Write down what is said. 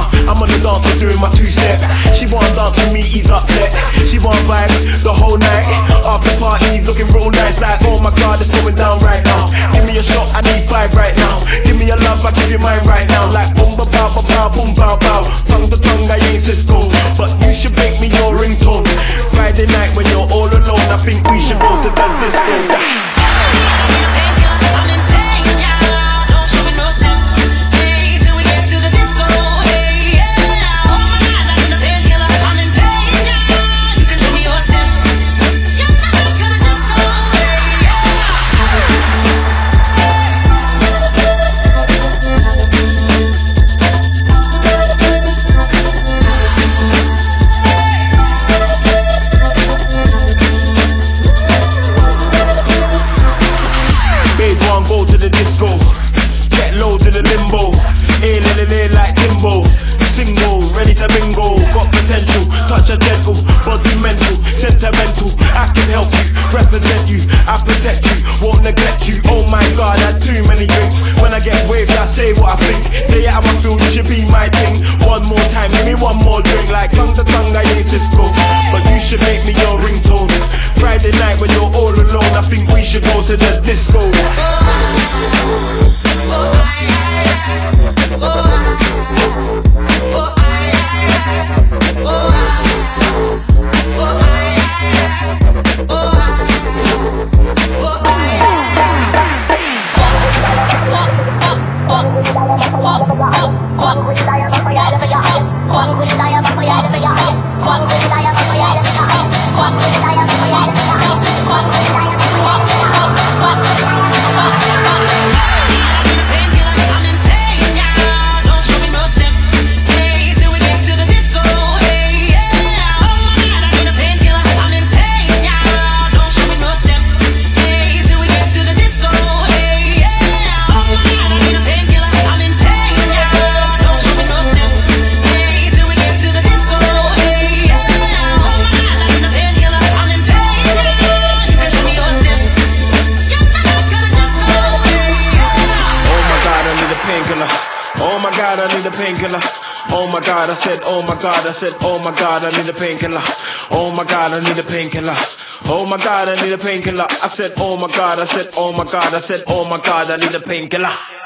I'm on the dance floor doing my two-step. She wanna dance with me, he's upset. She wanna vibe the whole night. After party, he's looking real nice. Like, oh my God, it's going down right now. Give me a shot, I need 5 right now. Give me a love, I give you mine right now. Like boom ba bow ba bow, boom bow bow. Tongue to tongue, I ain't Cisco, but you should make me your ringtone. Friday night when you're all alone, I think we should go to the disco. Go to the disco, get low to the limbo, like Timbo. Single, ready to bingo, got potential, touch a gentle, body mental, sentimental. I can help you, represent you, I protect you, won't neglect you. Oh my God, I had too many drinks. When I get waved, I say what I think. Say it how I feel, you should be my thing. One more time, give me one more drink. Like tongue to tongue, I ain't Cisco, but you should make me your ringtone. Friday night when you're all alone, I think we should go to the disco. Oh my God, I need a painkiller. Oh my God, I said, oh my God, I said, oh my God, I need a painkiller. Oh my God, I need a painkiller. Oh my God, I need a painkiller. I said, oh my God, I said, oh my God, I said, oh my God, I need a painkiller.